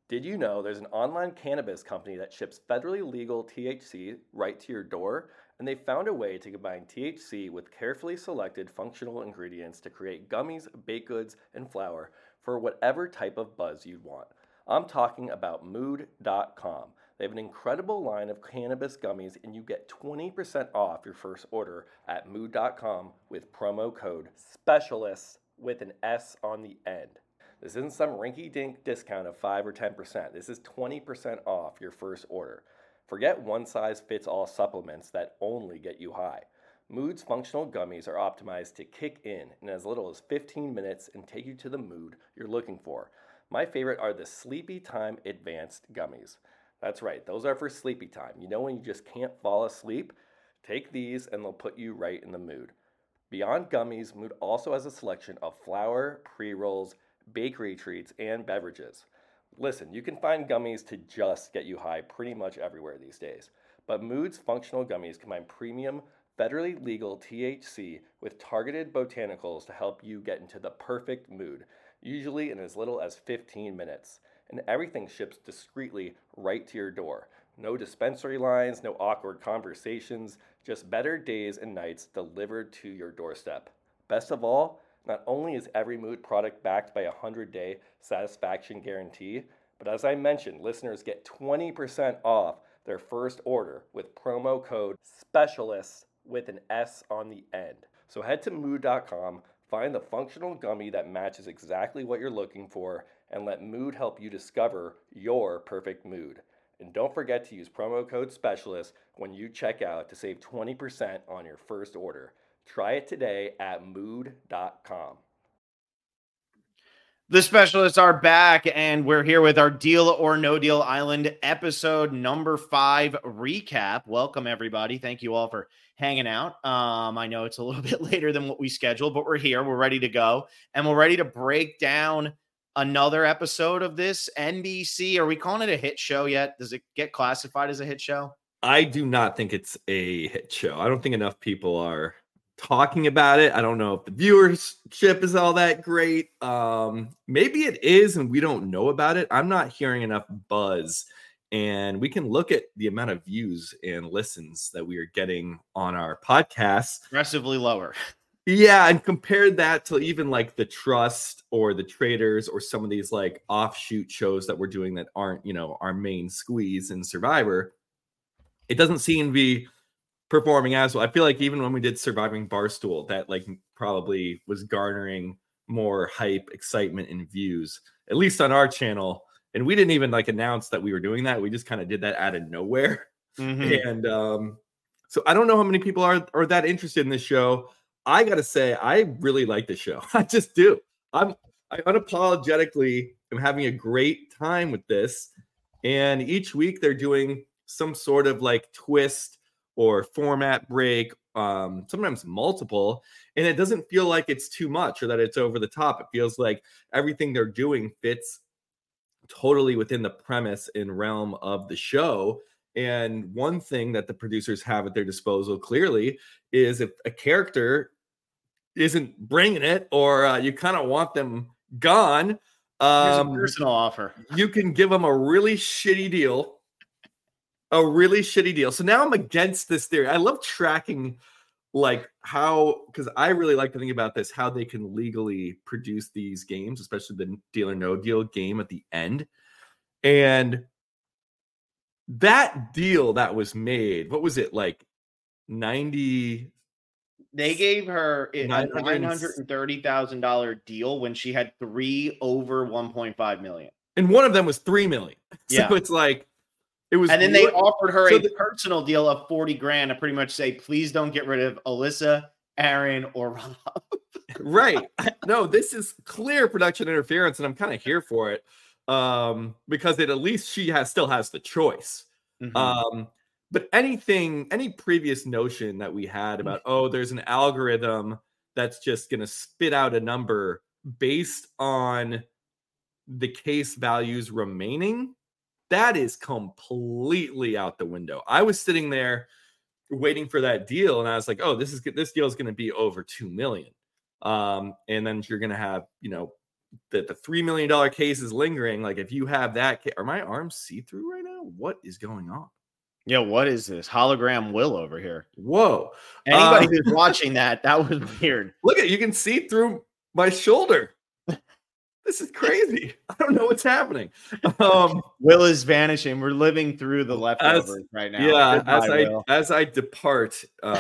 Did you know there's an online cannabis company that ships federally legal THC right to your door? And they found a way to combine THC with carefully selected functional ingredients to create gummies, baked goods, and flour for whatever type of buzz you'd want. I'm talking about Mood.com. They have an incredible line of cannabis gummies, and you get 20% off your first order at Mood.com with promo code SPECIALIST with an S on the end. This isn't some rinky dink discount of 5 or 10%. This is 20% off your first order. Forget one size fits all supplements that only get you high. Mood's functional gummies are optimized to kick in as little as 15 minutes and take you to the mood you're looking for. My favorite are the Sleepy Time Advanced Gummies. That's right, those are for sleepy time. You know when you just can't fall asleep? Take these and they'll put you right in the mood. Beyond gummies, Mood also has a selection of flour, pre-rolls, bakery treats, and beverages. Listen, you can find gummies to just get you high pretty much everywhere these days. But Mood's functional gummies combine premium, federally legal THC with targeted botanicals to help you get into the perfect mood, usually in as little as 15 minutes. And everything ships discreetly right to your door. No dispensary lines, no awkward conversations, just better days and nights delivered to your doorstep. Best of all, not only is every Mood product backed by a 100-day satisfaction guarantee, but as I mentioned, listeners get 20% off their first order with promo code SPECIALIST with an S on the end. So head to Mood.com, find the functional gummy that matches exactly what you're looking for, and let Mood help you discover your perfect mood. And don't forget to use promo code SPECIALIST when you check out to save 20% on your first order. Try it today at Mood.com. The specialists are back, and we're here with our Deal or No Deal Island episode number 5 recap. Welcome, everybody. Thank you all for hanging out. I know it's a little bit later than what we scheduled, but we're here. We're ready to go, and we're ready to break down another episode of this NBC. Are we calling it a hit show yet? Does it get classified as a hit show? I do not think it's a hit show. I don't think enough people are talking about it. I don't know if the viewership is all that great. Maybe it is, and we don't know about it. I'm not hearing enough buzz, and we can look at the amount of views and listens that we are getting on our podcast. Aggressively lower. Yeah, and compared that to even like The Trust or The Traders or some of these like offshoot shows that we're doing that aren't, our main squeeze in Survivor, it doesn't seem to be performing as well. I feel like even when we did Surviving Barstool, that like probably was garnering more hype, excitement, and views, at least on our channel. And we didn't even like announce that we were doing that. We just kind of did that out of nowhere. Mm-hmm. And so I don't know how many people are that interested in this show. I gotta say, I really like the show. I just do. I unapologetically am having a great time with this. And each week they're doing some sort of like twist or format break, sometimes multiple, and it doesn't feel like it's too much or that it's over the top. It feels like everything they're doing fits totally within the premise and realm of the show. And one thing that the producers have at their disposal clearly is if a character isn't bringing it or you kind of want them gone, here's a personal offer. You can give them a really shitty deal. So now I'm against this theory. I love tracking like how, because I really like to think about this, how they can legally produce these games, especially the Deal or No Deal game at the end. And that deal that was made, what was it, like 90? They gave her a $930,000 deal when she had 3 over 1.5 million. And one of them was 3 million. Yeah. So it's like, it was. And then they offered her a personal deal of 40 grand to pretty much say, please don't get rid of Alyssa, Aaron, or Rob. Right. No, this is clear production interference, and I'm kind of here for it. Because it at least she still has the choice. Mm-hmm. But any previous notion that we had about, there's an algorithm that's just going to spit out a number based on the case values remaining, that is completely out the window. I was sitting there waiting for that deal, and I was like, this deal is going to be over 2 million. And then you're going to have, that the $3 million case is lingering. Like if you have that, are my arms see-through right now? What is going on? Yeah, what is this? Hologram Will over here. Whoa. Anybody who's watching that was weird. Look at, you can see through my shoulder. This is crazy. I don't know what's happening. Will is vanishing. We're living through the leftovers right now. Yeah, Goodbye, as I depart.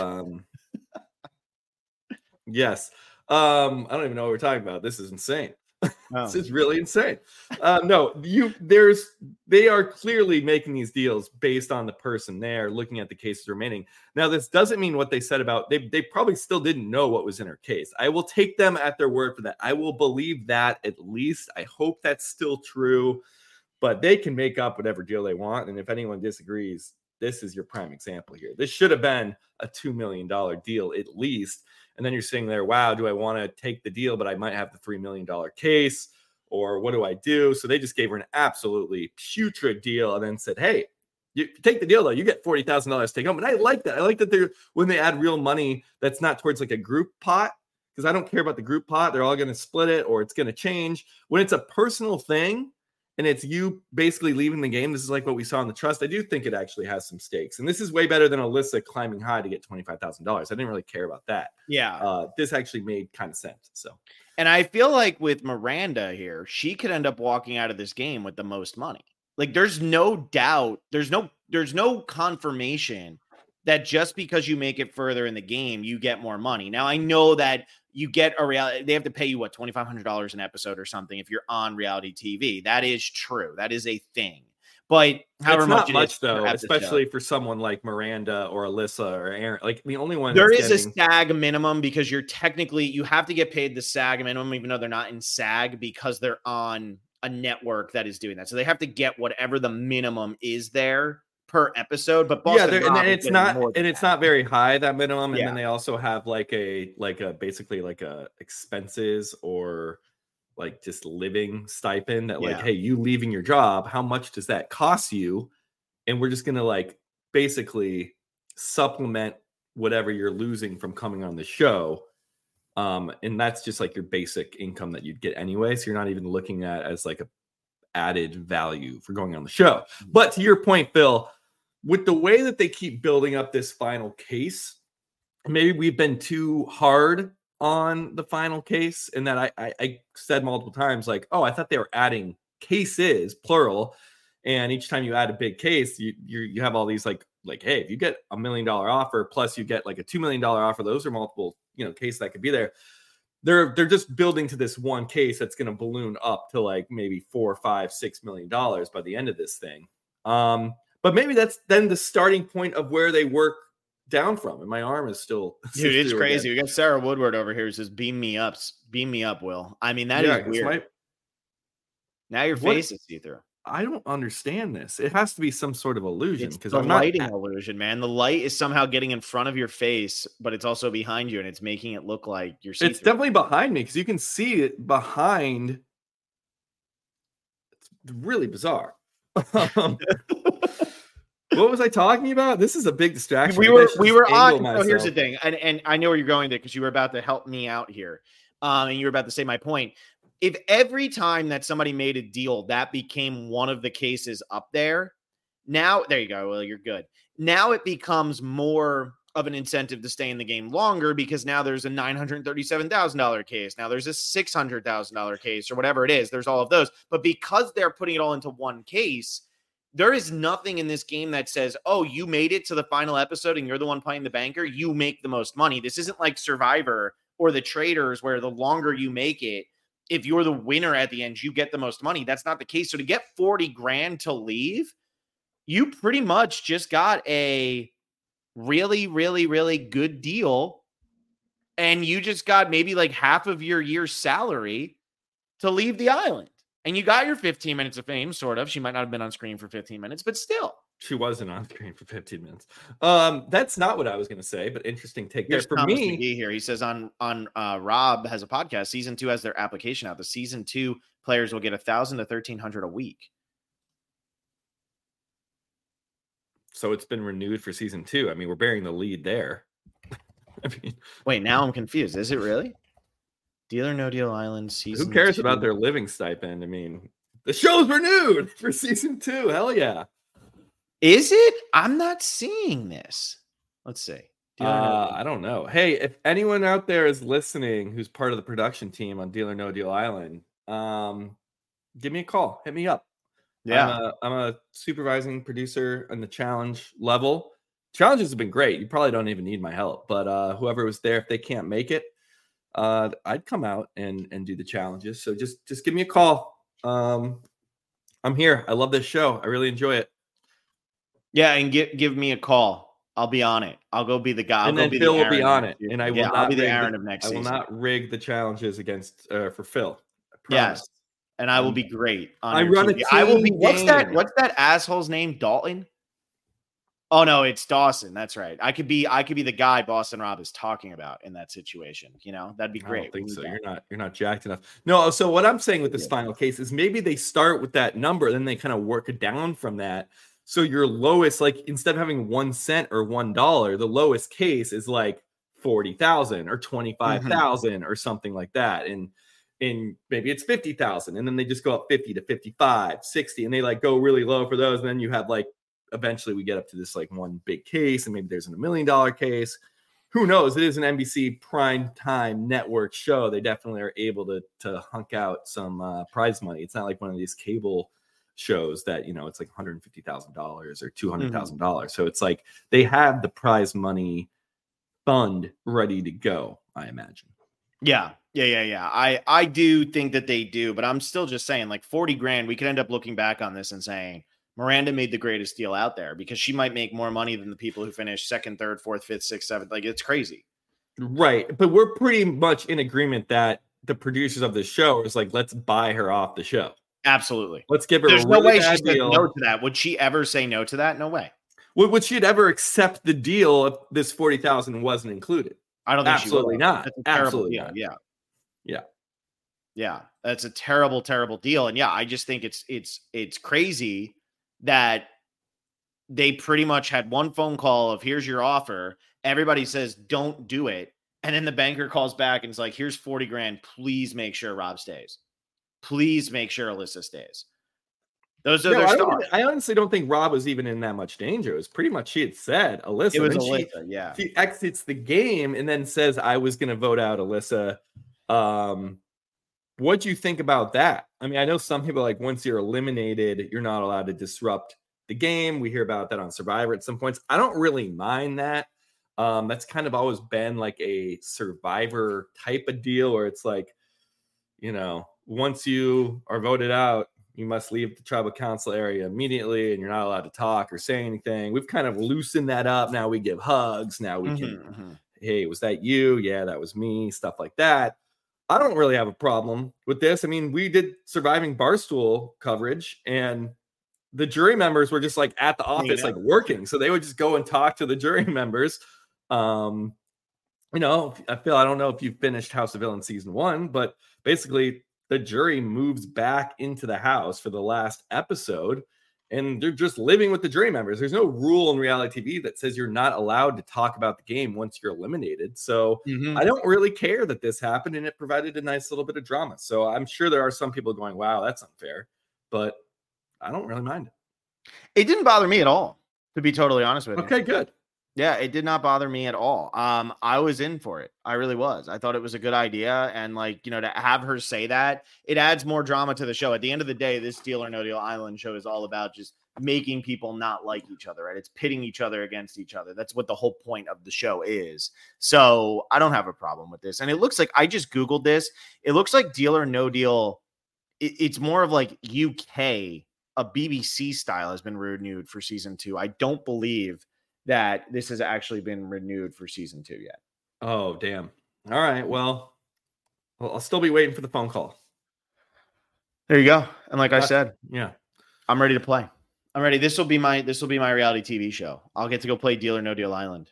Yes. I don't even know what we're talking about. This is insane. This is really insane. No, they are clearly making these deals based on the person there, looking at the cases remaining. Now, this doesn't mean what they said about they probably still didn't know what was in her case. I will take them at their word for that. I will believe that at least. I hope that's still true, but they can make up whatever deal they want. And if anyone disagrees, this is your prime example here. This should have been a $2 million deal at least. And then you're sitting there, wow, do I want to take the deal, but I might have the $3 million case, or what do I do? So they just gave her an absolutely putrid deal and then said, hey, you take the deal, though, you get $40,000 to take home. And I like that. I like that when they add real money, that's not towards like a group pot, because I don't care about the group pot. They're all going to split it or it's going to change. When it's a personal thing, and it's you basically leaving the game. This is like what we saw in the trust. I do think it actually has some stakes. And this is way better than Alyssa climbing high to get $25,000. I didn't really care about that. Yeah. This actually made kind of sense. So, and I feel like with Miranda here, she could end up walking out of this game with the most money. Like there's no doubt. There's no confirmation that just because you make it further in the game, you get more money. Now, I know that you get a reality, they have to pay you what, $2,500 an episode or something if you're on reality TV. That is true. That is a thing. But however much though, especially for someone like Miranda or Alyssa or Aaron, like the only one there is a SAG minimum, because you have to get paid the SAG minimum, even though they're not in SAG, because they're on a network that is doing that. So they have to get whatever the minimum is there per episode. But Boston it's not very high, that minimum. And then they also have like a basically like a expenses or like just living stipend that like, hey, you leaving your job, how much does that cost you? And we're just gonna like basically supplement whatever you're losing from coming on the show. And that's just like your basic income that you'd get anyway. So you're not even looking at as like a added value for going on the show. But to your point, Phil, with the way that they keep building up this final case, maybe we've been too hard on the final case, and that I said multiple times, like, oh, I thought they were adding cases, plural, and each time you add a big case, you have all these like, hey, if you get $1 million offer plus you get like a $2 million offer, those are multiple, cases that could be there. They're just building to this one case that's going to balloon up to like maybe $4, $5, $6 million by the end of this thing. But maybe that's then the starting point of where they work down from. And my arm is still, dude, it's crazy. We got Sarah Woodward over here who says, beam me up, Will. I mean, that is weird. Now your face is see-through. I don't understand this. It has to be some sort of illusion, because I'm lighting illusion, man. The light is somehow getting in front of your face, but it's also behind you, and it's making it look like you're see-through. It's definitely behind me, because you can see it behind. It's really bizarre. What was I talking about? This is a big distraction. We were on. So here's the thing, and I know where you're going there, because you were about to help me out here, and you were about to say my point. If every time that somebody made a deal, that became one of the cases up there, now there you go. Well, you're good. Now it becomes more of an incentive to stay in the game longer, because now there's a $937,000 case. Now there's a $600,000 case, or whatever it is. There's all of those, but because they're putting it all into one case, there is nothing in this game that says, oh, you made it to the final episode and you're the one playing the banker, you make the most money. This isn't like Survivor or The Traders, where the longer you make it, if you're the winner at the end, you get the most money. That's not the case. So to get 40 grand to leave, you pretty much just got a really, really, really good deal. And you just got maybe like half of your year's salary to leave the island. And you got your 15 minutes of fame, sort of. She might not have been on screen for 15 minutes, but still. She wasn't on screen for 15 minutes. That's not what I was going to say, but interesting take there. For Thomas me, McGee here. He says on Rob has a podcast. Season 2 has their application out. The season 2 players will get $1,000 to $1,300 a week. So it's been renewed for season 2. I mean, we're bearing the lead there. Wait, now I'm confused. Is it really? Deal or No Deal Island season. Who cares 2. about their living stipend? I mean, the show's renewed for season 2. Hell yeah. Is it? I'm not seeing this. Let's see. I don't know. Hey, if anyone out there is listening who's part of the production team on Deal or No Deal Island, give me a call. Hit me up. Yeah. I'm a supervising producer on the challenge level. Challenges have been great. You probably don't even need my help, but whoever was there, if they can't make it, I'd come out and do the challenges. So just give me a call. I'm here. I love this show. I really enjoy it. Yeah, and give me a call. I'll be on it. I'll go be the guy. And then Phil will be on it. And I will I'll be the Aaron of next season. I will not rig the challenges against for Phil. Yes. And I will be great. I run a team. I will be. What's that asshole's name? Dalton? Oh no, it's Dawson. That's right. I could be the guy Boston Rob is talking about in that situation. You know, that'd be great. I don't think so. You're not jacked enough. No. So what I'm saying with this final case is maybe they start with that number, then they kind of work it down from that. So your lowest, like instead of having 1 cent or $1, the lowest case is like 40,000 or 25,000 or something like that. And maybe it's 50,000, and then they just go up 50 to 55, 60, and they like go really low for those. And then you have like, eventually we get up to this like one big case, and maybe there's $1 million case. Who knows? It is an NBC prime time network show. They definitely are able to hunk out some prize money. It's not like one of these cable shows that, you know, it's like $150,000 or $200,000. So it's like they have the prize money fund ready to go, I imagine. Yeah. I do think that they do, but I'm still just saying like 40 grand, we could end up looking back on this and saying Miranda made the greatest deal out there because she might make more money than the people who finish second, third, fourth, fifth, sixth, seventh. Like it's crazy. Right. But we're pretty much in agreement that the producers of the show is like, let's buy her off the show. Absolutely. Let's give her There's a really no way bad she said deal. no to that. Would she ever say no to that? No way. Would she ever accept the deal if this 40,000 wasn't included? I don't think absolutely she would. not. That's a terrible Absolutely deal. not. Yeah. That's a terrible, terrible deal. And yeah, I just think it's crazy that they pretty much had one phone call of here's your offer. Everybody says don't do it. And then the banker calls back and is like, here's 40 grand. Please make sure Rob stays. Please make sure Alyssa stays. Those are their stars. I honestly don't think Rob was even in that much danger. It was pretty much she had said Alyssa. It was Alyssa, yeah. She exits the game and then says, I was going to vote out Alyssa. What do you think about that? I mean, I know some people like once you're eliminated, you're not allowed to disrupt the game. We hear about that on Survivor at some points. I don't really mind that. That's kind of always been like a Survivor type of deal where it's like, you know, once you are voted out, you must leave the tribal council area immediately and you're not allowed to talk or say anything. We've kind of loosened that up. Now we give hugs. Now we can, hey, was that you? Yeah, that was me. Stuff like that. I don't really have a problem with this. I mean, we did Surviving Barstool coverage and the jury members were just like at the office, like working. So they would just go and talk to the jury members. You know, I don't know if you finished House of Villains season 1, but basically the jury moves back into the house for the last episode and they're just living with the jury members. There's no rule in reality TV that says you're not allowed to talk about the game once you're eliminated. So I don't really care that this happened and it provided a nice little bit of drama. So I'm sure there are some people going, wow, that's unfair, but I don't really mind it. It didn't bother me at all, to be totally honest with you. Okay, good. Yeah, it did not bother me at all. I was in for it. I really was. I thought it was a good idea. And like, you know, to have her say that, it adds more drama to the show. At the end of the day, this Deal or No Deal Island show is all about just making people not like each other, right? It's pitting each other against each other. That's what the whole point of the show is. So I don't have a problem with this. And it looks like, I just Googled this. It looks like Deal or No Deal. It's more of like UK, a BBC style has been renewed for season 2. I don't believe that this has actually been renewed for season 2 yet. Oh, damn. All right. Well, I'll still be waiting for the phone call. There you go. And like I said, yeah, I'm ready to play. I'm ready. This will be my reality TV show. I'll get to go play Deal or No Deal Island.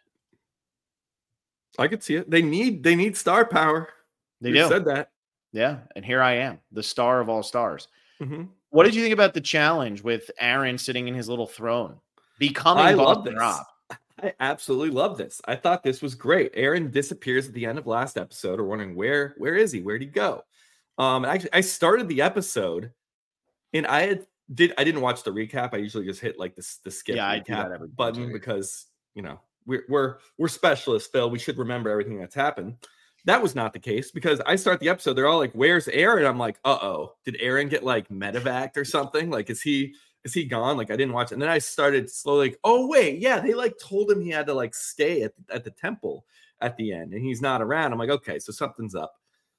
I could see it. They need star power. They do. Said that. Yeah. And here I am, the star of all stars. Mm-hmm. What did you think about the challenge with Aaron sitting in his little throne? Becoming Boston Rob. I absolutely love this. I thought this was great. Aaron disappears at the end of last episode. We're wondering where is he? Where'd he go? Actually, I started the episode, and I didn't watch the recap. I usually just hit like the skip recap button because we're specialists, Phil. We should remember everything that's happened. That was not the case because I start the episode. They're all like, "Where's Aaron?" I'm like, "Uh-oh, did Aaron get like medevaced or something? Like, is he gone?" Like, I didn't watch it. And then I started slowly like, "Oh wait, yeah, they like told him he had to like stay at the temple at the end, and he's not around." I'm like, "Okay, so something's up."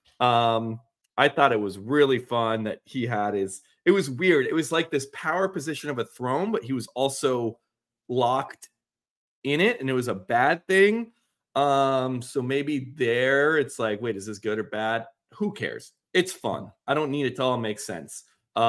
I thought it was really fun that he had it was weird. It was like this power position of a throne, but he was also locked in it, and it was a bad thing. So maybe there it's like, wait, is this good or bad? Who cares? It's fun. I don't need it to all make sense.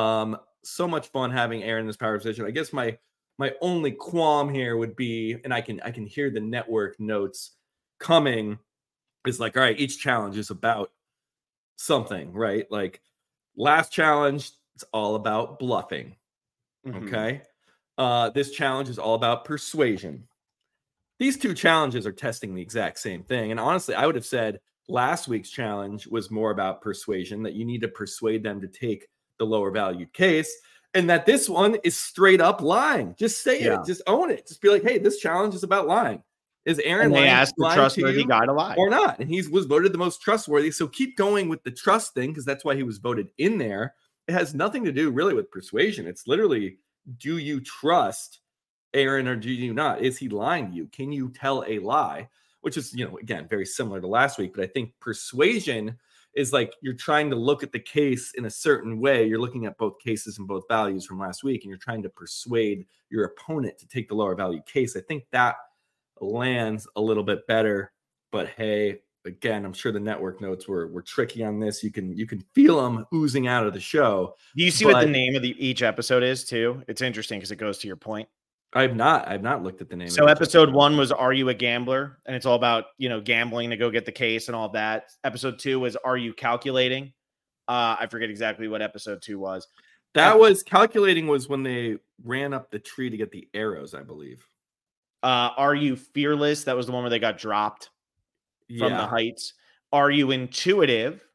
So much fun having Aaron in this power position. I guess my only qualm here would be, and I can hear the network notes coming, is like, all right, each challenge is about something, right? Like last challenge, it's all about bluffing. Okay. This challenge is all about persuasion. These two challenges are testing the exact same thing. And honestly, I would have said last week's challenge was more about persuasion, that you need to persuade them to take the lower valued case, and that this one is straight up lying. Just say it. Just own it. Just be like, hey, this challenge is about lying. Is Aaron lying? They asked the trustworthy guy to lie or not? And he was voted the most trustworthy. So keep going with the trust thing because that's why he was voted in there. It has nothing to do really with persuasion. It's literally, do you trust Aaron or do you not? Is he lying to you? Can you tell a lie? Which is, again, very similar to last week. But I think persuasion is like you're trying to look at the case in a certain way. You're looking at both cases and both values from last week, and you're trying to persuade your opponent to take the lower value case. I think that lands a little bit better. But hey, again, I'm sure the network notes were tricky on this. You can feel them oozing out of the show. Do you see what the name of each episode is too? It's interesting because it goes to your point. I've not looked at the name. So episode 1 was Are You a Gambler? And it's all about, gambling to go get the case and all that. Episode 2 was Are You Calculating? I forget exactly what episode 2 was. That was calculating was when they ran up the tree to get the arrows, I believe. Are You Fearless? That was the one where they got dropped from the heights. Are You Intuitive?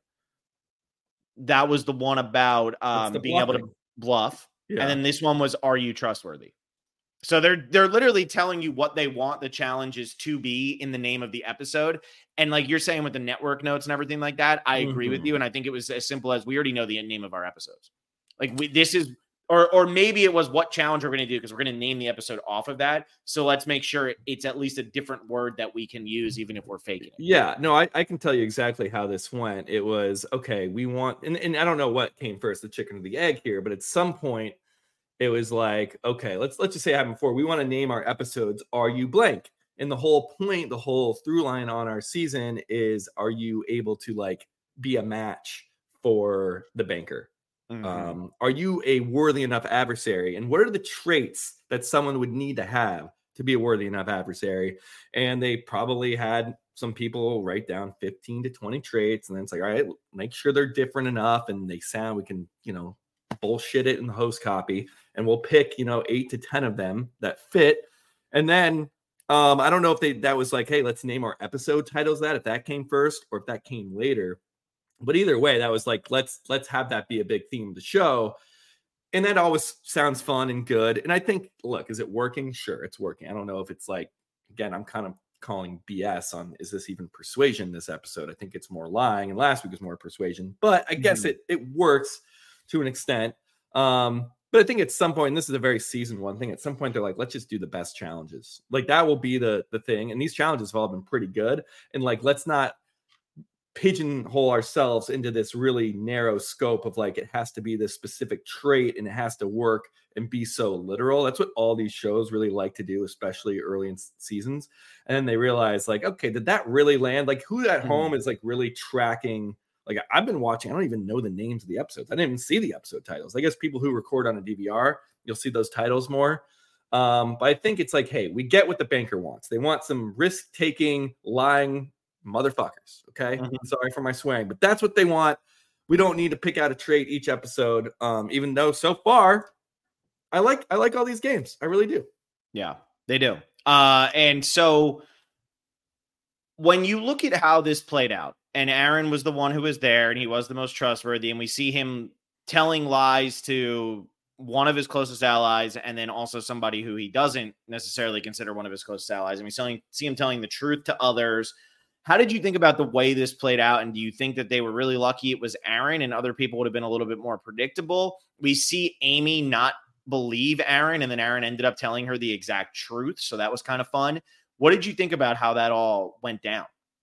That was the one about being able to bluff. Yeah. And then this one was Are You Trustworthy? So they're literally telling you what they want the challenges to be in the name of the episode. And like you're saying with the network notes and everything like that, I agree with you. And I think it was as simple as we already know the name of our episodes. Like this is, or maybe it was what challenge we're going to do because we're going to name the episode off of that. So let's make sure it's at least a different word that we can use, even if we're faking it. Yeah, no, I can tell you exactly how this went. It was, okay, we want, and I don't know what came first, the chicken or the egg here, but at some point, it was like, okay, let's just say it happened before. We want to name our episodes Are You Blank? And the whole point, the whole through line on our season is, are you able to like be a match for the banker? Are you a worthy enough adversary? And what are the traits that someone would need to have to be a worthy enough adversary? And they probably had some people write down 15 to 20 traits. And then it's like, all right, make sure they're different enough. And they sound, we can, bullshit it in the host copy, and we'll pick 8 to 10 of them that fit. And then I don't know if that was like, hey, let's name our episode titles if that came first or if that came later, but either way, that was like, let's have that be a big theme of the show. And that always sounds fun and good. And I think, look, is it working? Sure, it's working. I don't know if it's like, again, I'm kind of calling BS on, is this even persuasion this episode? I think it's more lying, and last week was more persuasion, but I guess it works to an extent. But I think at some point, and this is a very season one thing, at some point they're like, let's just do the best challenges. Like that will be the thing. And these challenges have all been pretty good. And like, let's not pigeonhole ourselves into this really narrow scope of like, it has to be this specific trait and it has to work and be so literal. That's what all these shows really like to do, especially early in seasons. And then they realize like, okay, did that really land? Like who at home is like really tracking? Like I've been watching, I don't even know the names of the episodes. I didn't even see the episode titles. I guess people who record on a DVR, you'll see those titles more. But I think it's like, hey, we get what the banker wants. They want some risk-taking, lying motherfuckers. Okay. Sorry for my swearing, but that's what they want. We don't need to pick out a trait each episode. Even though so far I like all these games. I really do. Yeah, they do. And so when you look at how this played out, and Aaron was the one who was there and he was the most trustworthy, and we see him telling lies to one of his closest allies and then also somebody who he doesn't necessarily consider one of his closest allies, and we see him telling the truth to others. How did you think about the way this played out? And do you think that they were really lucky it was Aaron and other people would have been a little bit more predictable? We see Amy not believe Aaron, and then Aaron ended up telling her the exact truth. So that was kind of fun. What did you think about how that all went down?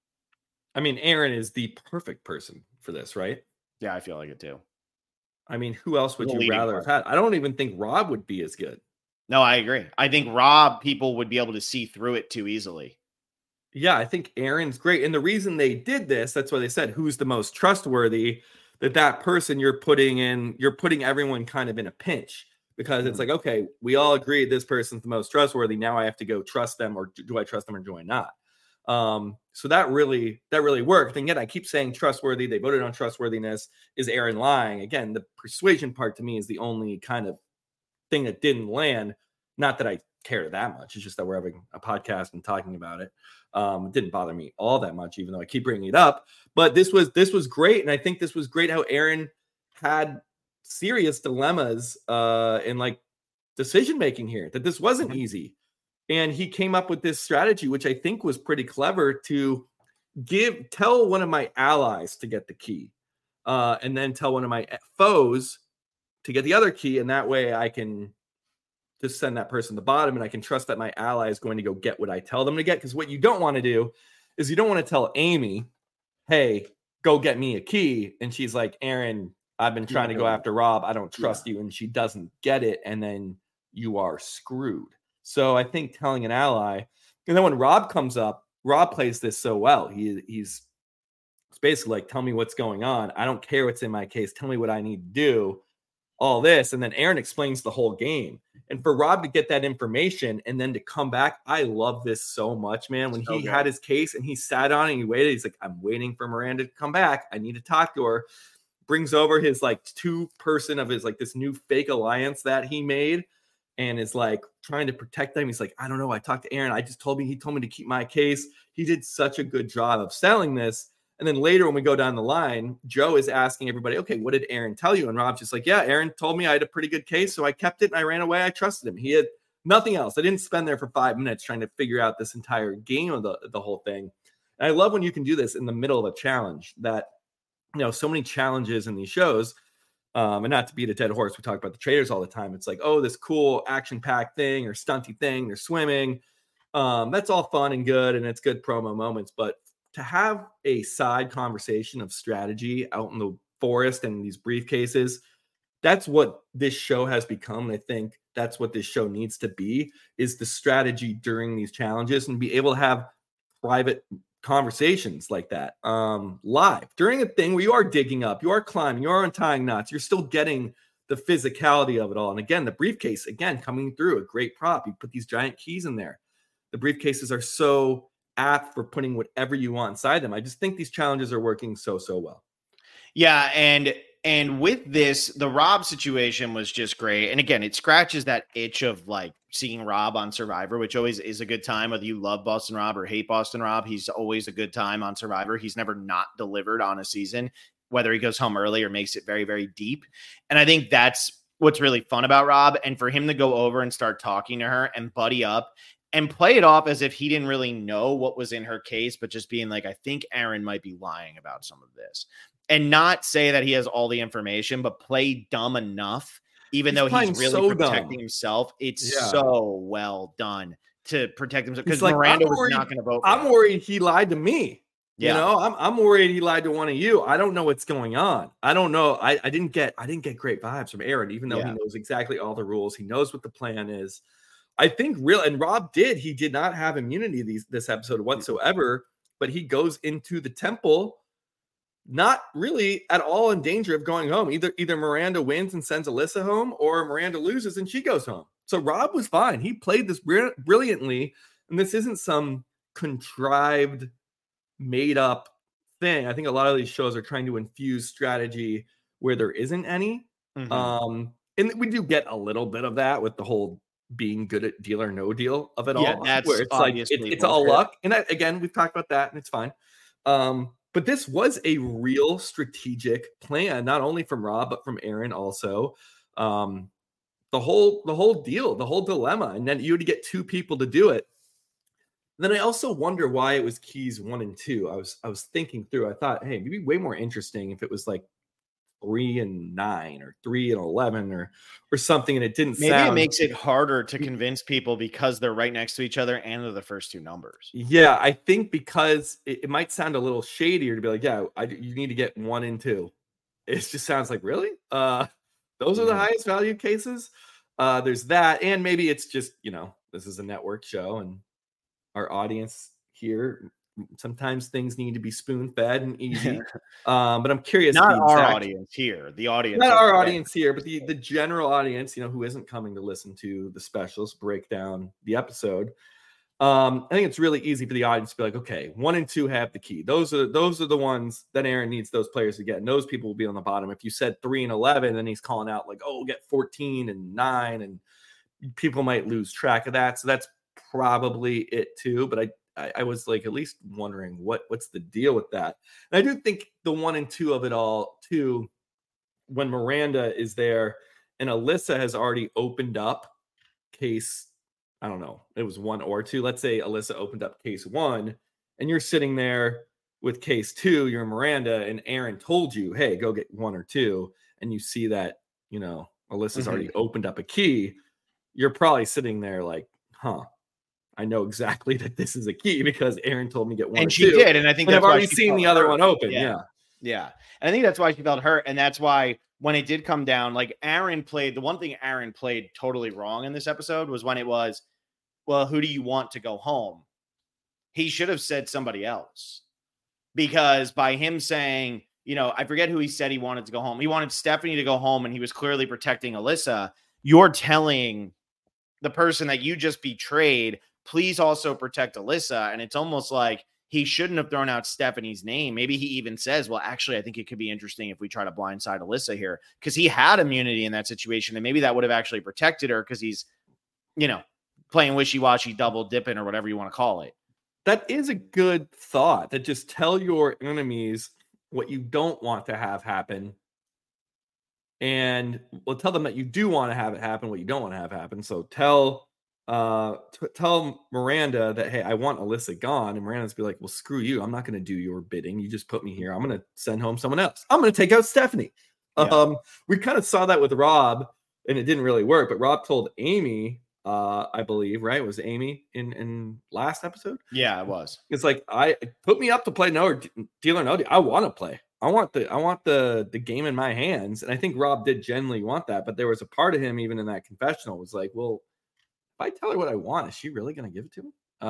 I mean, Aaron is the perfect person for this, right? Yeah, I feel like it too. I mean, who else would you rather have had? I don't even think Rob would be as good. No, I agree. I think Rob, people would be able to see through it too easily. Yeah, I think Aaron's great. And the reason they did this, that's why they said who's the most trustworthy, that person you're putting everyone kind of in a pinch, because it's like, okay, we all agree this person's the most trustworthy. Now I have to go trust them, or do I trust them or do I not? So that really worked. And yet I keep saying trustworthy. They voted on trustworthiness. Is Aaron lying? Again, the persuasion part to me is the only kind of thing that didn't land. Not that I care that much. It's just that we're having a podcast and talking about it. It didn't bother me all that much, even though I keep bringing it up. But this was great. And I think this was great how Aaron had serious dilemmas in like decision-making here, that this wasn't easy. And he came up with this strategy, which I think was pretty clever, to tell one of my allies to get the key, and then tell one of my foes to get the other key. And that way I can just send that person to the bottom, and I can trust that my ally is going to go get what I tell them to get. Because what you don't want to do is you don't want to tell Amy, hey, go get me a key. And she's like, Aaron, I've been trying to go after Rob. I don't trust you. And she doesn't get it. And then you are screwed. So I think telling an ally, and then when Rob comes up, Rob plays this so well. He's basically like, tell me what's going on. I don't care what's in my case. Tell me what I need to do. All this. And then Aaron explains the whole game. And for Rob to get that information and then to come back, I love this so much, man. When he had his case and he sat on it and he waited, he's like, I'm waiting for Miranda to come back. I need to talk to her. Brings over his like 2-person of his like this new fake alliance that he made, and is like trying to protect them. He's like, I don't know. I talked to Aaron. He told me to keep my case. He did such a good job of selling this. And then later when we go down the line, Joe is asking everybody, okay, what did Aaron tell you? And Rob's just like, yeah, Aaron told me I had a pretty good case, so I kept it and I ran away. I trusted him. He had nothing else. I didn't spend there for 5 minutes trying to figure out this entire game of the whole thing. And I love when you can do this in the middle of a challenge, that, you know, so many challenges in these shows, and not to beat a dead horse, we talk about the traders all the time. It's like, oh, this cool action-packed thing or stunty thing, they're swimming. That's all fun and good, and it's good promo moments. But to have a side conversation of strategy out in the forest and these briefcases, that's what this show has become. And I think that's what this show needs to be, is the strategy during these challenges, and be able to have private conversations like that live during a thing where you are digging up, you are climbing, you are untying knots, you're still getting the physicality of it all. And again, the briefcase, again, coming through, a great prop. You put these giant keys in there. The briefcases are so apt for putting whatever you want inside them. I just think these challenges are working so well. Yeah, and with this, the Rob situation was just great. And again, it scratches that itch of like seeing Rob on Survivor, which always is a good time. Whether you love Boston Rob or hate Boston Rob, he's always a good time on Survivor. He's never not delivered on a season, whether he goes home early or makes it very, very deep. And I think that's what's really fun about Rob. And for him to go over and start talking to her and buddy up and play it off as if he didn't really know what was in her case, but just being like, I think Aaron might be lying about some of this. And not say that he has all the information, but play dumb enough, even though he's really so protecting himself. It's so well done to protect himself, because like, Miranda was not going to vote for him. I'm worried he lied to me. Yeah. You know, I'm worried he lied to one of you. I don't know what's going on. I don't know. I didn't get great vibes from Aaron, even though he knows exactly all the rules. He knows what the plan is. I think and Rob he did not have immunity this episode whatsoever, but he goes into the temple not really at all in danger of going home. Either Miranda wins and sends Alyssa home, or Miranda loses and she goes home. So Rob was fine. He played this brilliantly, and this isn't some contrived, made up thing. I think a lot of these shows are trying to infuse strategy where there isn't any. Mm-hmm. And we do get a little bit of that with the whole being good at Deal or No Deal of it Yeah, all, that's where it's like obviously it's all bullshit. luck. And again, we've talked about that, and it's fine. But this was a real strategic plan, not only from Rob but from Aaron also. The whole deal, the whole dilemma, and then you would get two people to do it. Then I also wonder why it was keys 1 and 2. I was thinking through. I thought, hey, maybe way more interesting if it was like 3 and 9 or 3 and 11 or something, and it didn't Maybe it sound. makes it harder to convince people because they're right next to each other and they're the first two numbers. Yeah, I think because it might sound a little shadier to be like, yeah, you need to get 1 and 2. It just sounds like, really? Those are the highest value cases. There's that, and maybe it's just, this is a network show, and our audience here, sometimes things need to be spoon-fed and easy. But I'm curious. Not our audience here. The audience. Not our audience here, but the general audience, who isn't coming to listen to the specials break down the episode. I think it's really easy for the audience to be like, okay, 1 and 2 have the key. Those are the ones that Aaron needs those players to get, and those people will be on the bottom. If you said 3 and 11, then he's calling out like, oh, get 14 and 9, and people might lose track of that. So that's probably it too. But I was like at least wondering what's the deal with that. And I do think the 1 and 2 of it all too, when Miranda is there and Alyssa has already opened up case, I don't know, it was 1 or 2. Let's say Alyssa opened up case 1 and you're sitting there with case 2, you're Miranda, and Aaron told you, hey, go get 1 or 2. And you see that, Alyssa's already opened up a key. You're probably sitting there like, I know exactly that this is a key because Aaron told me to get 1 and or 2. She did. And I think I've already seen the other one open. Yeah. And I think that's why she felt hurt. And that's why when it did come down, like the one thing Aaron played totally wrong in this episode was when it was, well, who do you want to go home? He should have said somebody else, because by him saying, I forget who he said he wanted to go home. He wanted Stephanie to go home, and he was clearly protecting Alyssa. You're telling the person that you just betrayed, please also protect Alyssa. And it's almost like he shouldn't have thrown out Stephanie's name. Maybe he even says, well, actually, I think it could be interesting if we try to blindside Alyssa here, because he had immunity in that situation. And maybe that would have actually protected her because he's, playing wishy-washy, double dipping, or whatever you want to call it. That is a good thought, that just tell your enemies what you don't want to have happen. And we'll tell them that you do want to have it happen, what you don't want to have happen. So tell Miranda that, hey, I want Alyssa gone. And Miranda's be like, well, screw you. I'm not going to do your bidding. You just put me here. I'm going to send home someone else. I'm going to take out Stephanie. Yeah. We kind of saw that with Rob, and it didn't really work. But Rob told Amy, I believe, right? It was Amy in last episode? Yeah, it was. It's like, put me up to play Deal or No Deal. I want to play. I want the game in my hands. And I think Rob did genuinely want that. But there was a part of him, even in that confessional, was like, well, if I tell her what I want, is she really going to give it to me?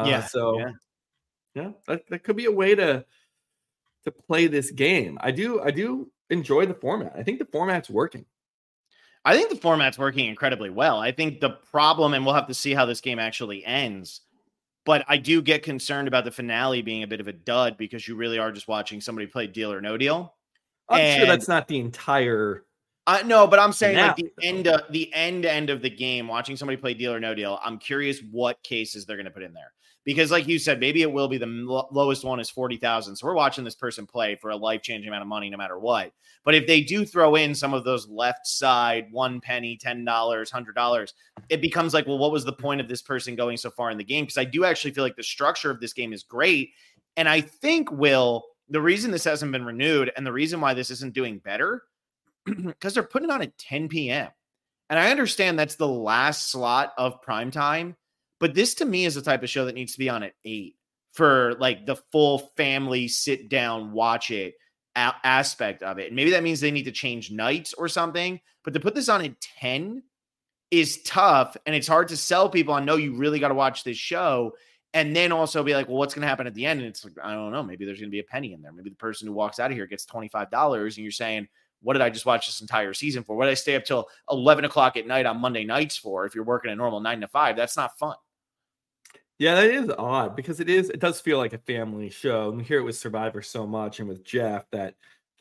That could be a way to play this game. I do enjoy the format. I think the format's working. I think the format's working incredibly well. I think the problem, and we'll have to see how this game actually ends, but I do get concerned about the finale being a bit of a dud because you really are just watching somebody play Deal or No Deal. I'm sure that's not the entire. No, but I'm saying like the end of the game, watching somebody play Deal or No Deal. I'm curious what cases they're going to put in there, because like you said, maybe it will be the lowest one is 40,000. So we're watching this person play for a life-changing amount of money, no matter what. But if they do throw in some of those left side, 1 penny, $10, $100, it becomes like, well, what was the point of this person going so far in the game? Because I do actually feel like the structure of this game is great. And I think, Will, the reason this hasn't been renewed and the reason why this isn't doing better, because they're putting it on at 10 p.m. And I understand that's the last slot of prime time, but this to me is the type of show that needs to be on at 8 for like the full family sit down, watch it aspect of it. And maybe that means they need to change nights or something, but to put this on at 10 is tough. And it's hard to sell people on, no, you really got to watch this show. And then also be like, well, what's going to happen at the end? And it's like, I don't know, maybe there's going to be a penny in there. Maybe the person who walks out of here gets $25 and you're saying, what did I just watch this entire season for? What did I stay up till 11 o'clock at night on Monday nights for? If you're working a normal 9 to 5, that's not fun. Yeah, that is odd because it does feel like a family show. And we hear it with Survivor so much and with Jeff that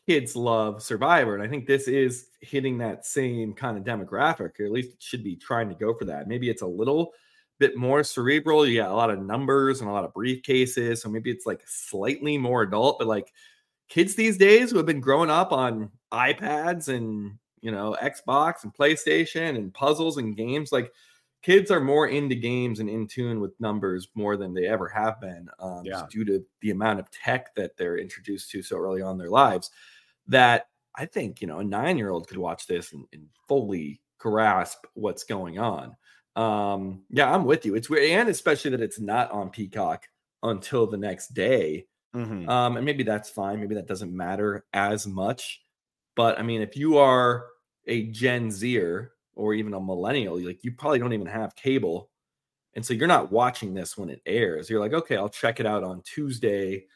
kids love Survivor. And I think this is hitting that same kind of demographic, or at least it should be trying to go for that. Maybe it's a little bit more cerebral. You got a lot of numbers and a lot of briefcases. So maybe it's like slightly more adult, but like kids these days who have been growing up on iPads and, Xbox and PlayStation and puzzles and games, like kids are more into games and in tune with numbers more than they ever have been, just due to the amount of tech that they're introduced to so early on in their lives, that I think, a 9-year-old could watch this and fully grasp what's going on. Yeah, I'm with you. It's weird. And especially that it's not on Peacock until the next day. Mm-hmm. And maybe that's fine. Maybe that doesn't matter as much. But I mean, if you are a Gen Zer or even a millennial, like you probably don't even have cable. And so you're not watching this when it airs. You're like, okay, I'll check it out on Tuesday.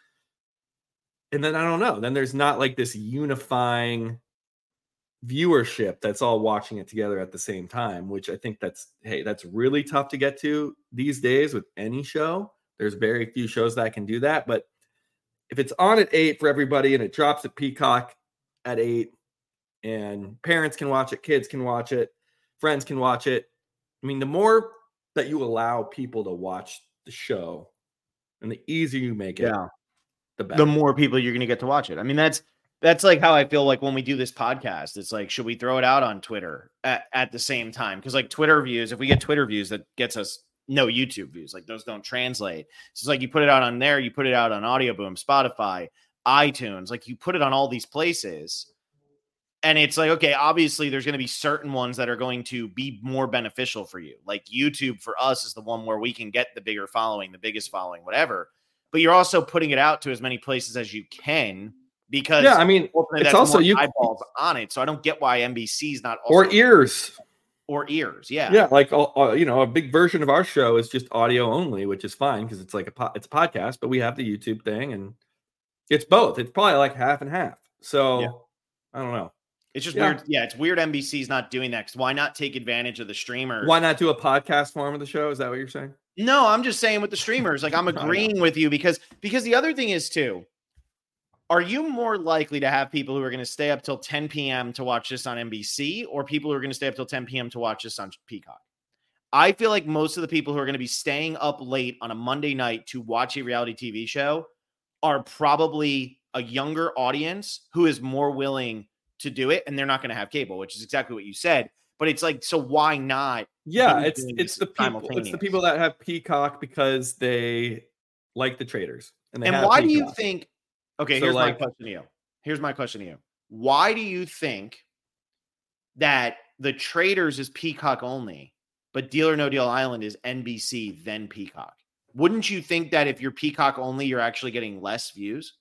And then I don't know. Then there's not like this unifying viewership that's all watching it together at the same time, which I think that's really tough to get to these days with any show. There's very few shows that can do that. But if it's on at 8 for everybody and it drops at Peacock at 8, and parents can watch it, kids can watch it, friends can watch it. I mean, the more that you allow people to watch the show and the easier you make it, the better. The more people you're going to get to watch it. I mean, that's like how I feel like when we do this podcast. It's like, should we throw it out on Twitter at the same time? Because like Twitter views, if we get Twitter views, that gets us no YouTube views. Like those don't translate. So it's like you put it out on there, you put it out on Audio Boom, Spotify, iTunes, like you put it on all these places. And it's like, okay, obviously there's going to be certain ones that are going to be more beneficial for you. Like YouTube for us is the one where we can get the bigger following, the biggest following, whatever. But you're also putting it out to as many places as you can because I mean, it's also you eyeballs on it. So I don't get why NBC is not also, or ears. Yeah. Like a big version of our show is just audio only, which is fine because it's like it's a podcast. But we have the YouTube thing, and it's both. It's probably like half and half. So I don't know. It's just weird. Yeah, it's weird NBC's not doing that because why not take advantage of the streamers? Why not do a podcast form of the show? Is that what you're saying? No, I'm just saying with the streamers. Like I'm agreeing with you because the other thing is too, are you more likely to have people who are going to stay up till 10 p.m. to watch this on NBC or people who are going to stay up till 10 p.m. to watch this on Peacock? I feel like most of the people who are going to be staying up late on a Monday night to watch a reality TV show are probably a younger audience who is more willing to do it, and they're not going to have cable, which is exactly what you said. But it's like, so why not? Yeah, it's the people that have Peacock because they like the traders. And why do you think? Okay, so here's my question to you. Why do you think that the traders is Peacock only, but Deal or No Deal Island is NBC then Peacock? Wouldn't you think that if you're Peacock only, you're actually getting less views?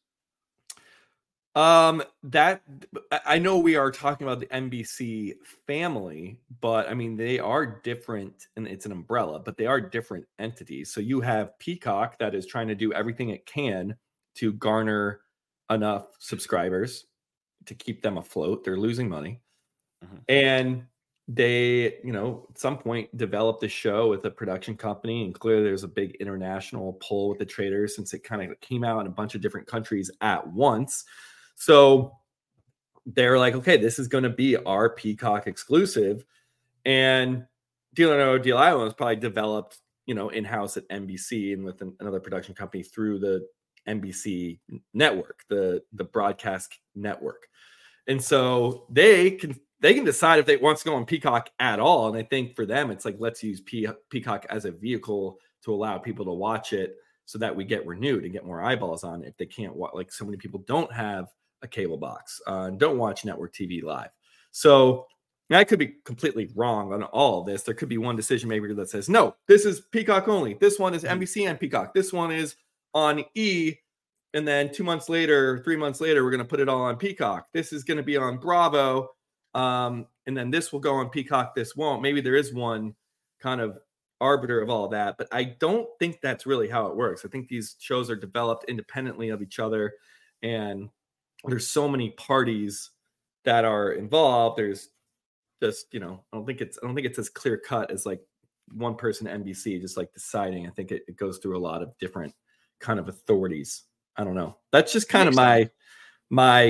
That I know we are talking about the NBC family, but I mean, they are different and it's an umbrella, but they are different entities. So you have Peacock that is trying to do everything it can to garner enough subscribers to keep them afloat. They're losing money. Mm-hmm. And they, at some point developed a show with a production company, and clearly there's a big international pull with the traders since it kind of came out in a bunch of different countries at once. So they're like, okay, this is going to be our Peacock exclusive. And Deal or No Deal Island was probably developed, in-house at NBC and with another production company through the NBC network, the broadcast network. And so they can decide if they want to go on Peacock at all. And I think for them, it's like, let's use Peacock as a vehicle to allow people to watch it so that we get renewed and get more eyeballs on it if they can't watch. Like so many people don't have a cable box, don't watch network TV live. So I could be completely wrong on all of this. There could be one decision maker that says, no, this is Peacock only. This one is NBC and Peacock. This one is on E. And then 2 months later, 3 months later, we're going to put it all on Peacock. This is going to be on Bravo. And then this will go on Peacock. This won't. Maybe there is one kind of arbiter of all that, but I don't think that's really how it works. I think these shows are developed independently of each other, and there's so many parties that are involved. There's just, I don't think it's as clear cut as like one person at NBC just like deciding. I think it goes through a lot of different kind of authorities. I don't know. That's just kind of my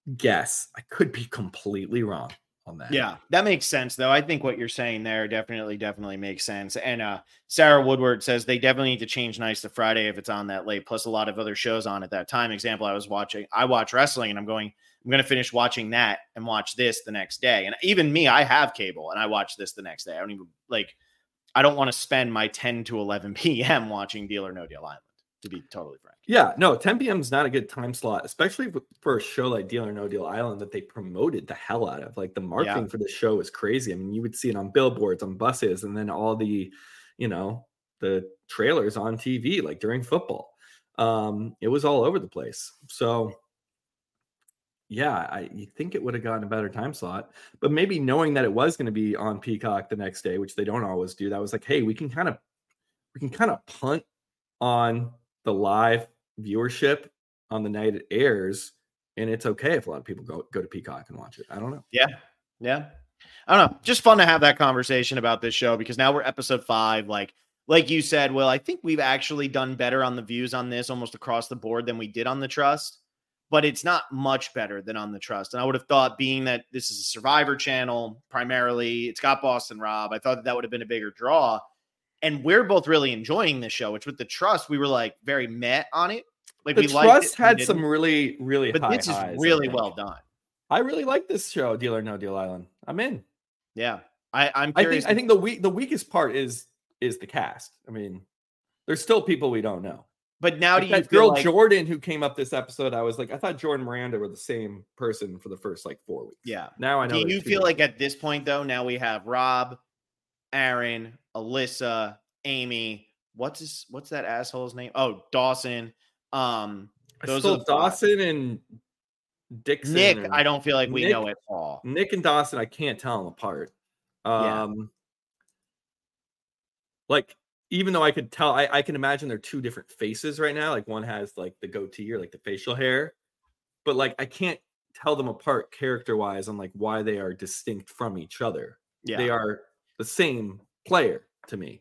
guess. I could be completely wrong on that. Yeah, that makes sense, though. I think what you're saying there definitely makes sense. And Sarah Woodward says they definitely need to change nights to Friday if it's on that late, plus a lot of other shows on at that time. Example, I watch wrestling and I'm going to finish watching that and watch this the next day. And even me, I have cable and I watch this the next day. I don't want to spend my 10 to 11 p.m. watching Deal or No Deal Island, to be totally frank. Yeah, no, 10 p.m. is not a good time slot, especially for a show like Deal or No Deal Island that they promoted the hell out of. Like the marketing for the show is crazy. I mean, you would see it on billboards, on buses, and then all the, the trailers on TV, like during football. It was all over the place. So yeah, you think it would have gotten a better time slot, but maybe knowing that it was going to be on Peacock the next day, which they don't always do, that was like, hey, we can kind of punt on the live viewership on the night it airs, and it's okay if a lot of people go to Peacock and watch it. I don't know. Yeah. I don't know. Just fun to have that conversation about this show because now we're episode 5. Like you said, Will, I think we've actually done better on the views on this almost across the board than we did on the Trust, but it's not much better than on the Trust. And I would have thought, being that this is a Survivor channel primarily, it's got Boston Rob, I thought that would have been a bigger draw. And we're both really enjoying this show, which with the Trust, we were like very meh on it. Like the we Trust had some really, really but high this is highs, really well done. I really like this show, Deal or No Deal Island. I'm in. Yeah. I'm curious. I think the weakest part is the cast. I mean, there's still people we don't know. But now do you that feel girl like Jordan who came up this episode, I was like, I thought Jordan Miranda were the same person for the first 4 weeks. Yeah. Now I know. Do you feel like at this point though, now we have Rob, Aaron, Alyssa, Amy, what's that asshole's name? Oh, Dawson. Those are Dawson and Dixon. Nick, I don't feel like we know it all. Nick and Dawson, I can't tell them apart. Even though I could tell, I can imagine they're two different faces right now. Like one has the goatee or the facial hair, but I can't tell them apart character-wise on why they are distinct from each other. Yeah. They are the same player to me.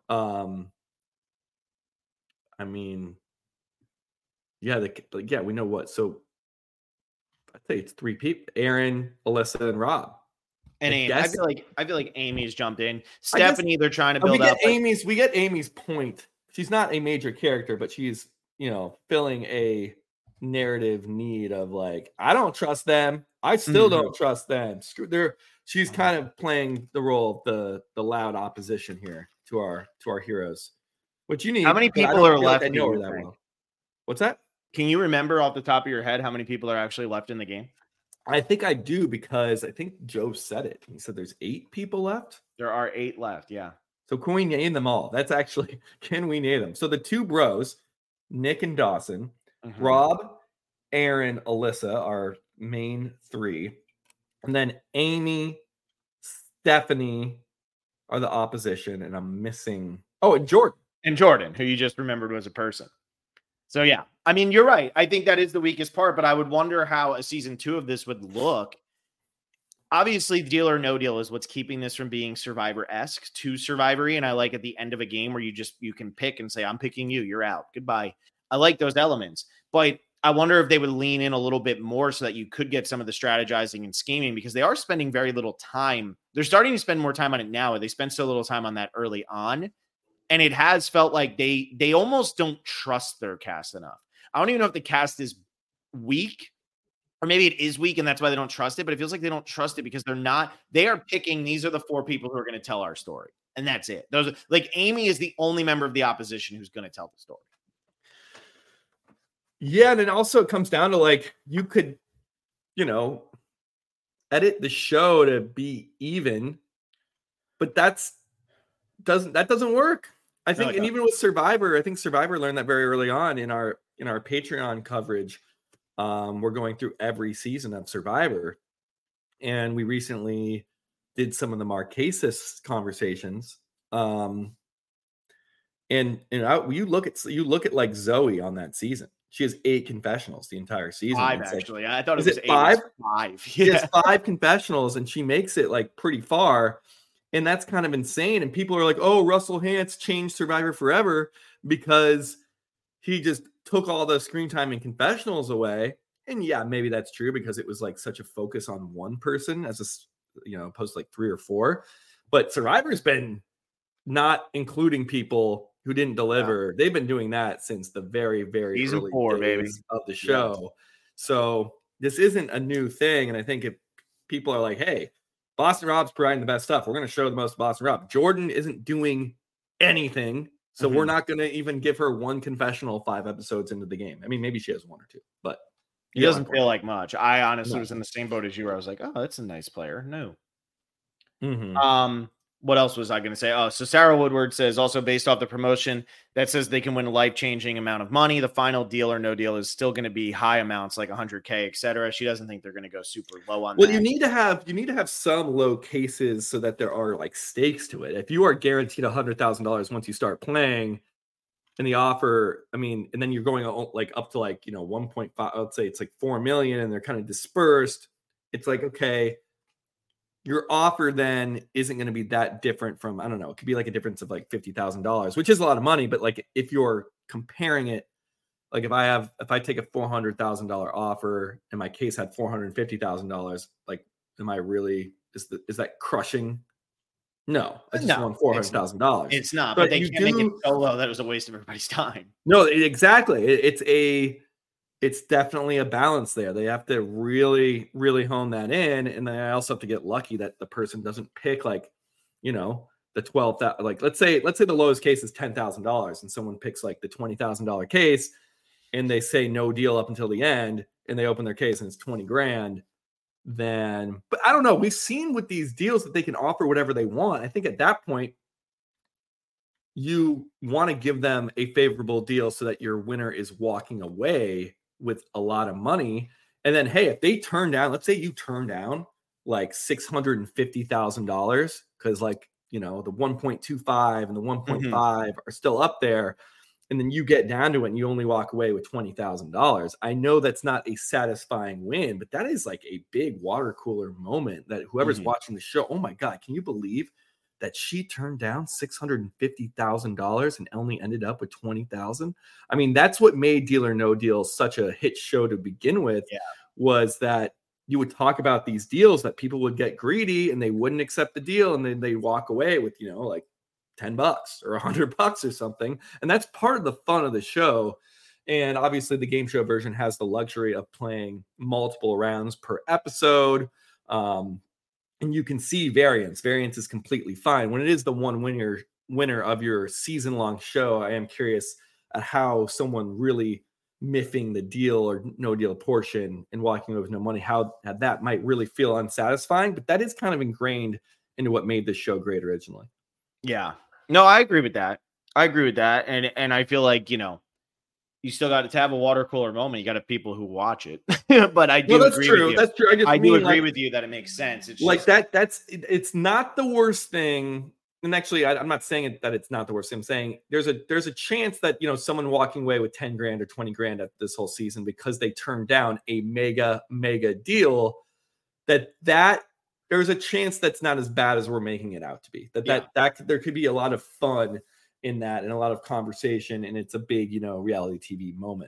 I mean, yeah, we know what. So I'd say it's 3 people: Aaron, Alyssa, and Rob. And Amy. I feel like Amy's jumped in. Stephanie, they're trying to build up. We get Amy's point. She's not a major character, but she's filling a narrative need of I don't trust them. I still don't trust them. She's kind of playing the role of the loud opposition here to our heroes. What you need? How many people are left? I know her that well. What's that? Can you remember off the top of your head how many people are actually left in the game? I think I do, because I think Joe said it. He said there's 8 people left. There are 8 left. Yeah. So can we name them all? Can we name them? So the 2 bros, Nick and Dawson, Rob, Aaron, Alyssa, our main 3. And then Amy, Stephanie are the opposition. And I'm missing. Oh, and Jordan. And Jordan, who you just remembered was a person. So, yeah, I mean, you're right. I think that is the weakest part, but I would wonder how a season 2 of this would look. Obviously, Deal or No Deal is what's keeping this from being Survivor-esque to Survivor-y, and I like at the end of a game where you can pick and say, I'm picking you, you're out, goodbye. I like those elements, but I wonder if they would lean in a little bit more so that you could get some of the strategizing and scheming, because they are spending very little time. They're starting to spend more time on it now. They spent so little time on that early on. And it has felt like they almost don't trust their cast enough. I don't even know if the cast is weak, or maybe it is weak and that's why they don't trust it, but it feels like they don't trust it because they are picking, these are the 4 people who are going to tell our story. And that's it. Amy is the only member of the opposition who's going to tell the story. Yeah. And it also comes down to you could, edit the show to be even, but that doesn't work. I think, and even with Survivor, I think Survivor learned that very early on in our Patreon coverage. We're going through every season of Survivor, and we recently did some of the Marquesas conversations. And you look at Zoe on that season. She has 8 confessionals the entire season. 5 actually. I thought it was 8. 5. 5. Yeah. She has 5 confessionals, and she makes it pretty far. And that's kind of insane. And people are like, oh, Russell Hantz changed Survivor forever because he just took all the screen time and confessionals away. And yeah, maybe that's true because it was like such a focus on one person opposed to like 3 or 4. But Survivor's been not including people who didn't deliver. They've been doing that since the very, very Season early 4, days baby. of the show. So this isn't a new thing. And I think if people are like, hey, Boston Rob's providing the best stuff, we're going to show the most Boston Rob. Jordan isn't doing anything. So we're not going to even give her one confessional 5 episodes into the game. I mean, maybe she has 1 or 2, but it doesn't feel like much. I honestly was in the same boat as you where I was like, oh, that's a nice player. No. What else was I going to say? Oh, so Sarah Woodward says also based off the promotion that says they can win a life-changing amount of money. The final deal or no deal is still going to be high amounts like 100K, etc. She doesn't think they're going to go super low on that. Well, you need to have some low cases so that there are like stakes to it. If you are guaranteed $100,000 once you start playing, and the offer, I mean, and then you're going like up to like 1.5. Let's say it's like 4 million, and they're kind of dispersed. It's like, okay, your offer then isn't going to be that different from, I don't know, it could be like a difference of like $50,000, which is a lot of money. But like if you're comparing it, like if I take a $400,000 offer and my case had $450,000, like, am I really, is that crushing? No, I just won $400,000. It's not, but they can't make it so low that it was a waste of everybody's time. No, exactly. It's definitely a balance there. They have to really, really hone that in. And then I also have to get lucky that the person doesn't pick like, the 12,000, like let's say the lowest case is $10,000 and someone picks like the $20,000 case and they say no deal up until the end and they open their case and it's 20 grand. Then, but I don't know. We've seen with these deals that they can offer whatever they want. I think at that point, you want to give them a favorable deal so that your winner is walking away with a lot of money. And then, hey, if they turn down, let's say you turn down like $650,000 because like, the 1.25 and the 1.5 are still up there. And then you get down to it and you only walk away with $20,000. I know that's not a satisfying win, but that is like a big water cooler moment that whoever's watching the show, oh my God, can you believe that she turned down $650,000 and only ended up with $20,000? I mean, that's what made Deal or No Deal such a hit show to begin with, was that you would talk about these deals that people would get greedy and they wouldn't accept the deal. And then they walk away with, like $10 or $100 or something. And that's part of the fun of the show. And obviously the game show version has the luxury of playing multiple rounds per episode. And you can see variance. Variance is completely fine. When it is the one winner of your season-long show, I am curious at how someone really miffing the deal or no deal portion and walking away with no money, how that might really feel unsatisfying. But that is kind of ingrained into what made this show great originally. Yeah. No, I agree with that. And I feel like, you still got to have a water cooler moment. You got to have people who watch it. But I do agree with you. That's true. I do agree with you that it makes sense. It's like just... it's not the worst thing. And actually, I'm not saying that it's not the worst thing. I'm saying there's a chance that, someone walking away with 10 grand or 20 grand at this whole season because they turned down a mega deal, that there's a chance that's not as bad as we're making it out to be. That there could be a lot of fun in that and a lot of conversation, and it's a big, reality TV moment.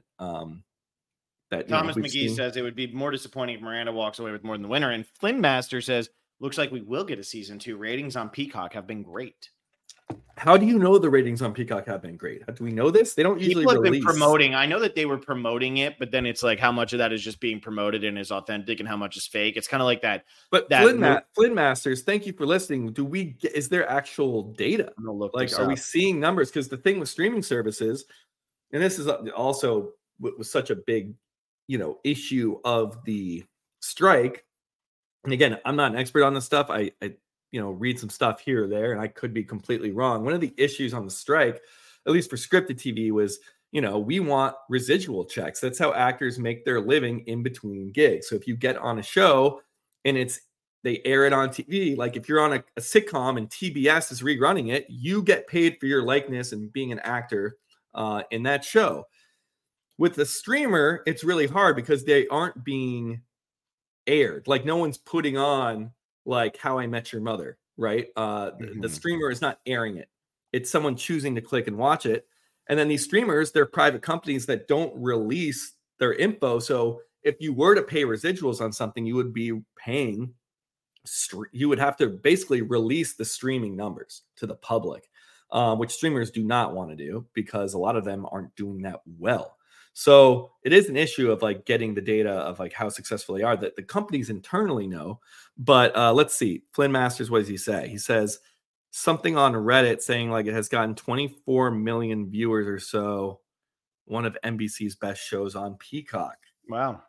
That Thomas McGee says it would be more disappointing if Miranda walks away with more than the winner. And Flynn Master says, looks like we will get a season 2. Ratings on Peacock have been great. How do you know the ratings on Peacock have been great? Do we know this? They don't usually release. Been promoting. I know that they were promoting it, but then it's like how much of that is just being promoted and is authentic and how much is fake. It's kind of like that. But Flynn Masters, thank you for listening. Is there actual data? I'm gonna look like, are we seeing numbers? Because the thing with streaming services, and this is also was such a big, issue of the strike. And again, I'm not an expert on this stuff. I read some stuff here or there, and I could be completely wrong. One of the issues on the strike, at least for scripted TV, was, we want residual checks. That's how actors make their living in between gigs. So if you get on a show and they air it on TV, like if you're on a sitcom and TBS is rerunning it, you get paid for your likeness and being an actor in that show. With the streamer, it's really hard because they aren't being aired. Like no one's putting on like How I Met Your Mother, right? The streamer is not airing it. It's someone choosing to click and watch it. And then these streamers, they're private companies that don't release their info. So if you were to pay residuals on something, you would be paying. You would have to basically release the streaming numbers to the public, which streamers do not want to do because a lot of them aren't doing that well. So it is an issue of like getting the data of like how successful they are that the companies internally know. But let's see. Flynn Masters, what does he say? He says something on Reddit saying like it has gotten 24 million viewers or so. One of NBC's best shows on Peacock. Wow.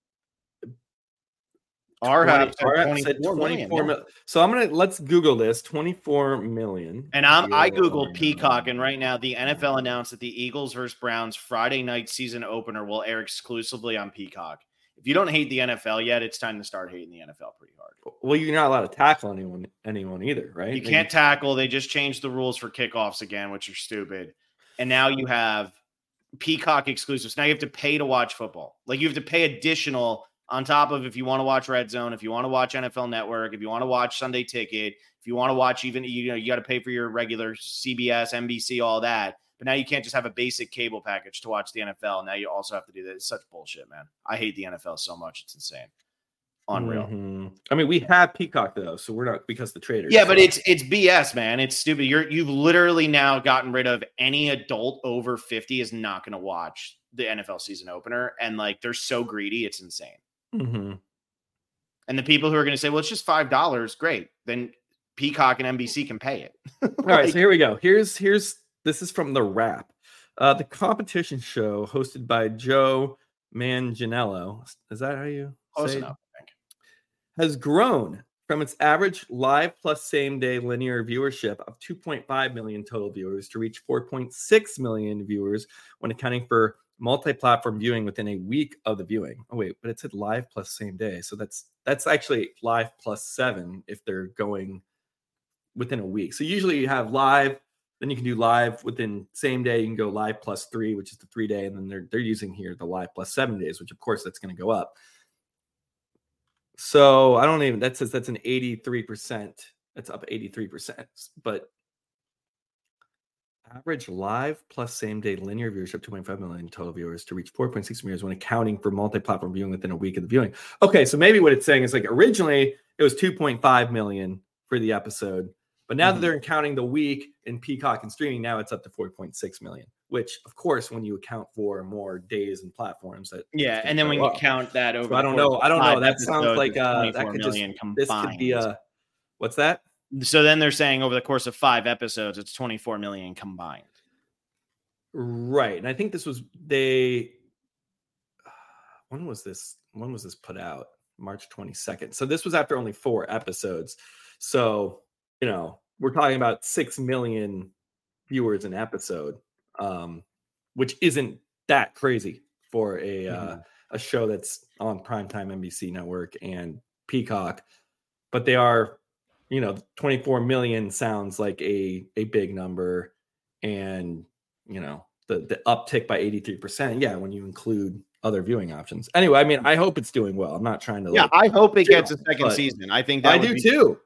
Our said 24 million. So let's Google this 24 million. And I Googled Peacock, and right now the NFL announced that the Eagles versus Browns Friday night season opener will air exclusively on Peacock. If you don't hate the NFL yet, it's time to start hating the NFL pretty hard. Well, you're not allowed to tackle anyone either, right? You can't tackle. They just changed the rules for kickoffs again, which are stupid. And now you have Peacock exclusives. Now you have to pay to watch football. Like you have to pay additional on top of if you want to watch Red Zone, if you want to watch NFL Network, if you want to watch Sunday Ticket, if you want to watch even, you got to pay for your regular CBS, NBC, all that. But now you can't just have a basic cable package to watch the NFL. Now you also have to do that. It's such bullshit, man. I hate the NFL so much. It's insane. Unreal. Mm-hmm. I mean, we have Peacock though, so we're not because the traders. Yeah, but it's BS, man. It's stupid. You've literally now gotten rid of any adult over 50 is not going to watch the NFL season opener. And like, they're so greedy. It's insane. Mm-hmm. And the people who are going to say, well, it's just $5. Great. Then Peacock and NBC can pay it. All right. So here we go. This is from The Wrap. The competition show hosted by Joe Manganiello. Is that how you say it? Enough, I think. Has grown from its average live plus same day linear viewership of 2.5 million total viewers to reach 4.6 million viewers when accounting for multi-platform viewing within a week of the viewing. Oh wait, but it said live plus same day. So that's actually live plus 7 if they're going within a week. So usually you have live, then you can do live within same day. You can go live plus 3, which is the 3 day. And then they're using here the live plus 7 days, which of course that's going to go up. So that says that's an 83%. That's up 83%. But average live plus same day linear viewership, 2.5 million total viewers to reach 4.6 million when accounting for multi-platform viewing within a week of the viewing. Okay, so maybe what it's saying is like originally it was 2.5 million for the episode, but now that they're counting the week in Peacock and streaming, now it's up to 4.6 million, which of course, when you account for more days and platforms that and then when you count that over, so I don't know. That sounds like that could just combined. This could be what's that? So then they're saying over the course of 5 episodes, it's 24 million combined. Right. And I think this was when was this put out? March 22nd. So this was after only 4 episodes. So, we're talking about 6 million viewers an episode, which isn't that crazy for a show that's on primetime NBC network and Peacock, but they are, 24 million sounds like a big number, and the uptick by 83%. Yeah, when you include other viewing options. Anyway, I mean, I hope it's doing well. I'm not trying to. Yeah, I hope it gets a second season. I think I do too.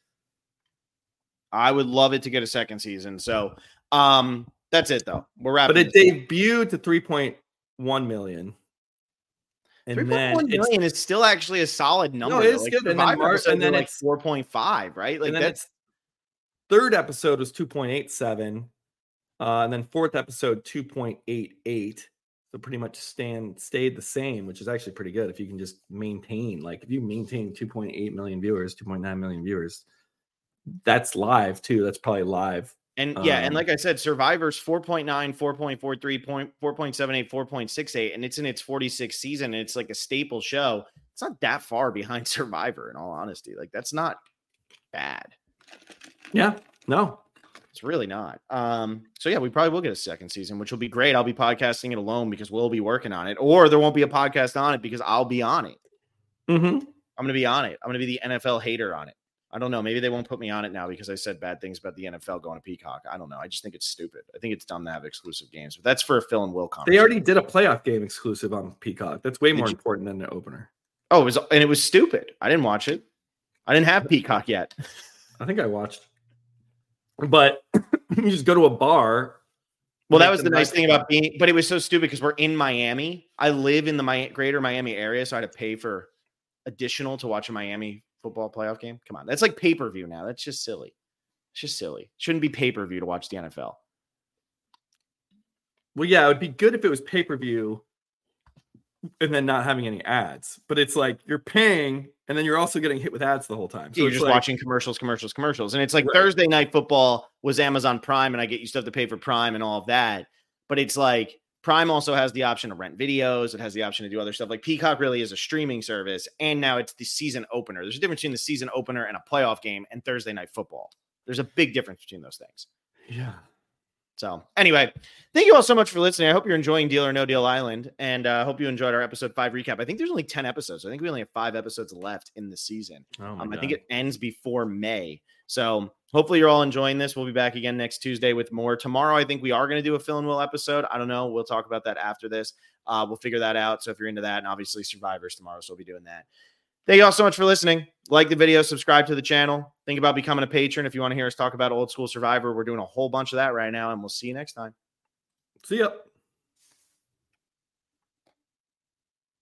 I would love it to get a second season. So, that's it though. We're wrapping. But it debuted to 3.1 million. And 3.1 million is still actually a solid number. No, it's good. And then it's 4.5, right? Like that's third episode was 2.87, and then fourth episode 2.88. So pretty much stayed the same, which is actually pretty good if you can just maintain. Like if you maintain 2.8 million viewers, 2.9 million viewers, that's live too. That's probably live. And and like I said, Survivor's 4.9, 4.43, 4.78, 4.68, and it's in its 46th season, and it's like a staple show. It's not that far behind Survivor, in all honesty. Like, that's not bad. Yeah, no. It's really not. So yeah, we probably will get a second season, which will be great. I'll be podcasting it alone because we'll be working on it, or there won't be a podcast on it because I'll be on it. Mm-hmm. I'm going to be on it. I'm going to be the NFL hater on it. I don't know. Maybe they won't put me on it now because I said bad things about the NFL going to Peacock. I don't know. I just think it's stupid. I think it's dumb to have exclusive games, but that's for a Phil and Will conversation. They already did a playoff game exclusive on Peacock. That's way more important than the opener. Oh, it was stupid. I didn't watch it. I didn't have Peacock yet. I think I watched. But you just go to a bar Well, that Make was the nice thing about being, but it was so stupid because we're in Miami. I live in the greater Miami area, so I had to pay for additional to watch a Miami football playoff game. Come on. That's like pay-per-view now. That's just silly. It's just silly. Shouldn't be pay-per-view to watch the NFL. Well, yeah, it would be good if it was pay-per-view and then not having any ads. But it's like you're paying and then you're also getting hit with ads the whole time. So you're it's just like, watching commercials. And it's like Right. Thursday Night Football was Amazon Prime, and I get you still have to pay for Prime and all of that. But it's like Prime also has the option to rent videos. It has the option to do other stuff. Like Peacock really is a streaming service. And now it's the season opener. There's a difference between the season opener and a playoff game and Thursday Night Football. There's a big difference between those things. yeah. So anyway, thank you all so much for listening. I hope you're enjoying Deal or No Deal Island, and I hope you enjoyed our episode 5 recap. I think there's only 10 episodes. I think we only have 5 episodes left in the season. Oh I think it ends before May. So hopefully you're all enjoying this. We'll be back again next Tuesday with more. Tomorrow, I think we are going to do a Phil and Will episode. I don't know. We'll talk about that after this. We'll figure that out. So if you're into that, and obviously Survivors tomorrow, so we'll be doing that. Thank you all so much for listening. Like the video, subscribe to the channel. Think about becoming a patron if you want to hear us talk about old school Survivor. We're doing a whole bunch of that right now, and we'll see you next time. See ya.